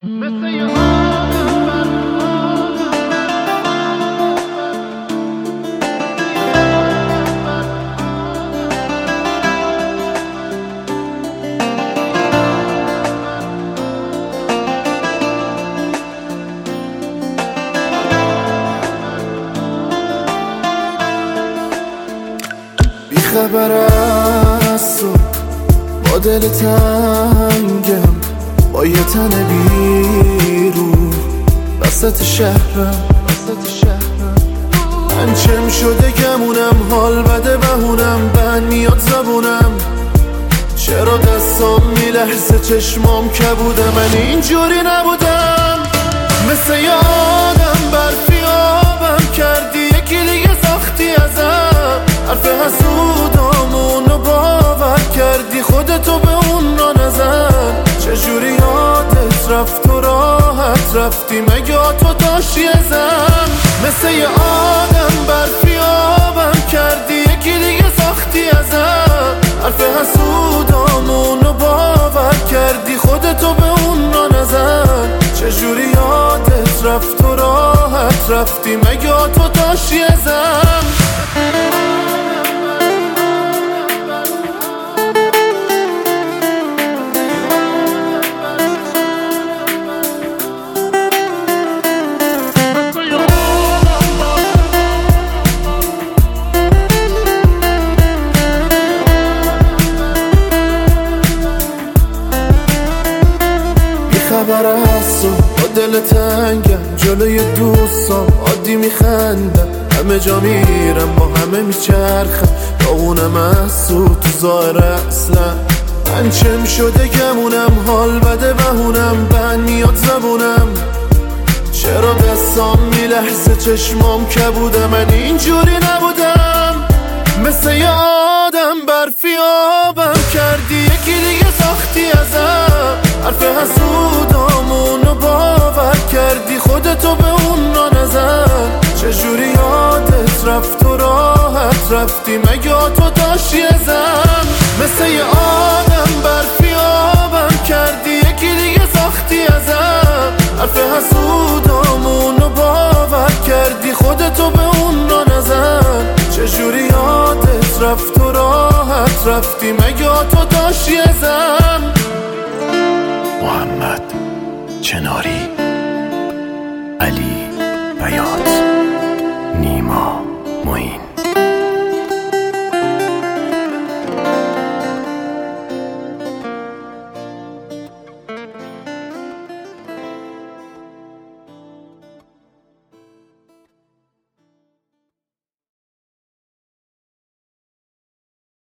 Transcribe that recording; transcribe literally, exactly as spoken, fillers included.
مثل یه آدم بر بی خبر از تو با دل تنگم، با یه تن بیرون وسط شهرم وسط شهرم انچم شده گمونم، حال بده بهونم، بند میاد زبونم، چرا دستام میلرزه چشمام کبوده، من اینجوری نبودم، مثل یه آدم برفی آبم کردی، یکی دیگه ساختی ازم، حرف حسودامونو باور کردی، خودتو به اون را نزن، چجوری یادت رفت و راحت رفتی، مگه تو داشتی ازم، مثل یه آدم برفی آبم کردی، یکی دیگه ساختی ازم، حرف حسودامونو باور کردی، خودتو به اون را نزن، چجوری یادت رفت و راحت رفتی، مگه تو داشتی ازم. خبر هستم با دل تنگم، جلوی دوستام عادی میخندم، همه جا میرم با همه میچرخم، داغونم از تو تو ظاهر اصلا انچم شده گمونم، حال بده بهونم، بند میاد زبونم، چرا دستام میلرزه چشمام کبوده، من اینجوری نبودم، مثل یه آدم برفی آبم کردی، یکی دیگه ساختی ازم، حرف حسودامونو باور کردی، خودتو به اون را نزن، چجوری یادت رفت و راحت رفتی، مگه تو داشتی ازم، مثل یه آدم برفی آبم کردی، یکی دیگه ساختی ازم، حرف حسودامونو باور کردی، خودتو به اون را نزن، چجوری یادت رفت و راحت رفتی، مگه تو داشتی ازم. محمد چناری، علی بیات، نیما معین.